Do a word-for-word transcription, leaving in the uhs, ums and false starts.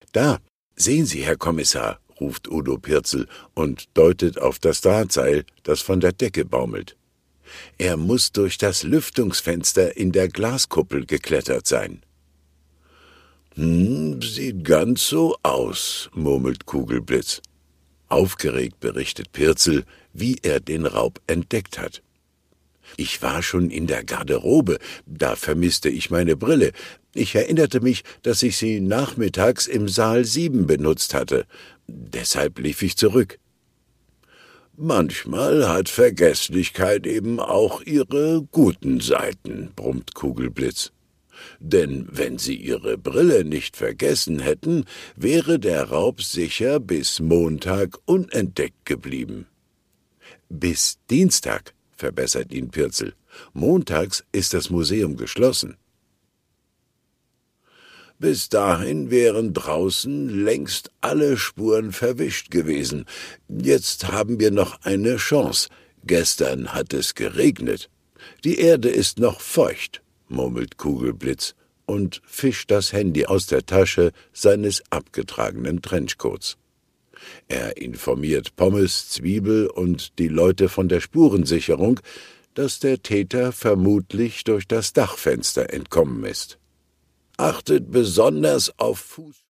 »Da, sehen Sie, Herr Kommissar«, ruft Udo Pirzel und deutet auf das Drahtseil, das von der Decke baumelt. »Er muss durch das Lüftungsfenster in der Glaskuppel geklettert sein.« »Hm, sieht ganz so aus«, murmelt Kugelblitz. Aufgeregt berichtet Pirzel, wie er den Raub entdeckt hat. »Ich war schon in der Garderobe, da vermisste ich meine Brille. Ich erinnerte mich, dass ich sie nachmittags im Saal sieben benutzt hatte. Deshalb lief ich zurück.« »Manchmal hat Vergesslichkeit eben auch ihre guten Seiten«, brummt Kugelblitz. »Denn wenn Sie Ihre Brille nicht vergessen hätten, wäre der Raub sicher bis Montag unentdeckt geblieben.« »Bis Dienstag«, verbessert ihn Pirzel. »Montags ist das Museum geschlossen.« »Bis dahin wären draußen längst alle Spuren verwischt gewesen. Jetzt haben wir noch eine Chance. Gestern hat es geregnet. Die Erde ist noch feucht«, murmelt Kugelblitz und fischt das Handy aus der Tasche seines abgetragenen Trenchcoats. Er informiert Pommes, Zwiebel und die Leute von der Spurensicherung, dass der Täter vermutlich durch das Dachfenster entkommen ist. »Achtet besonders auf Fuß...«